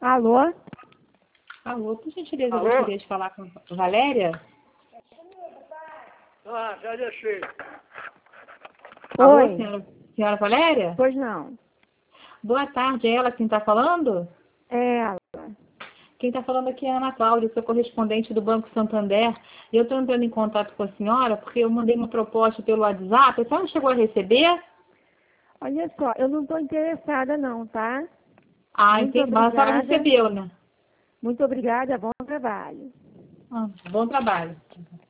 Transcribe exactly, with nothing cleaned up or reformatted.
Alô? Alô, por gentileza, eu Alô? gostaria de falar com Valéria? Ah, já deixei. Alô, Oi. senhora, senhora Valéria? Pois não. Boa tarde, é ela quem está falando? É ela. Quem está falando aqui é a Ana Cláudia, sou correspondente do Banco Santander. E eu estou entrando em contato com a senhora porque eu mandei uma proposta pelo WhatsApp. A senhora chegou a receber? Olha só, eu não estou interessada não, tá? Ah, Muito entendi. Mas a senhora obrigada. recebeu, né? Muito obrigada, bom trabalho. Ah, bom trabalho.